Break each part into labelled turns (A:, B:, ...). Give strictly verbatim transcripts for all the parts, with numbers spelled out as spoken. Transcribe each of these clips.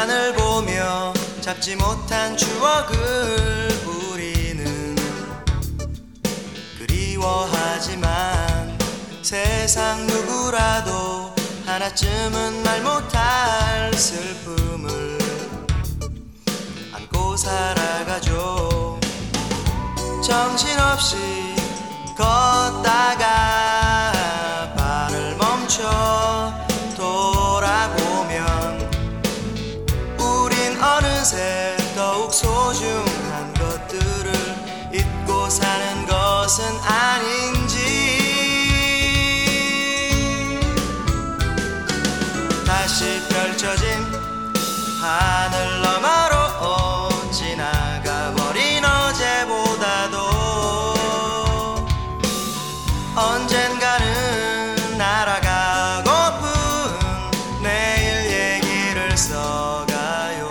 A: 하늘 보며 잡지 못한 추억을 우리는 그리워하지만 세상 누구라도 하나쯤은 말 못할 슬픔을 안고 살아가죠. 정신없이 걷다가 발을 멈춰 돌아보면 우린 어느새 더욱 소중한 것들을 잊고 사는 것은 아닌지. 다시 펼쳐진 하늘 너머로 지나가버린 어제보다도 언젠가는 날아가고픈 내일 얘기를 써가요.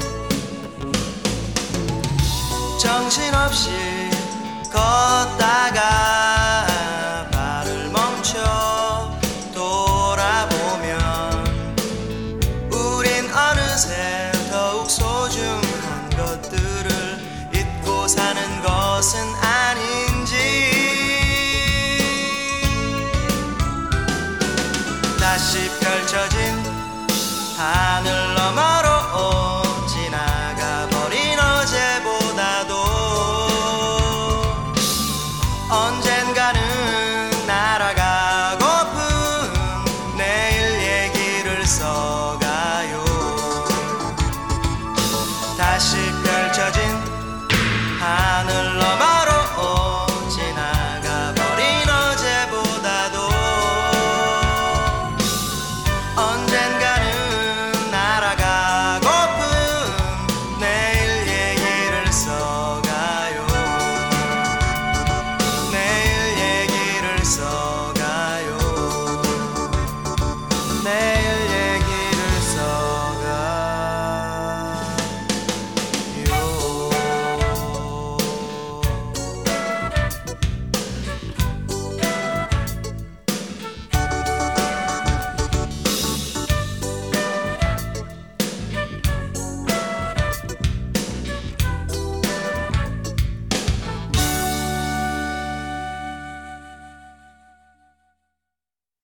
A: 정신없이 걷다가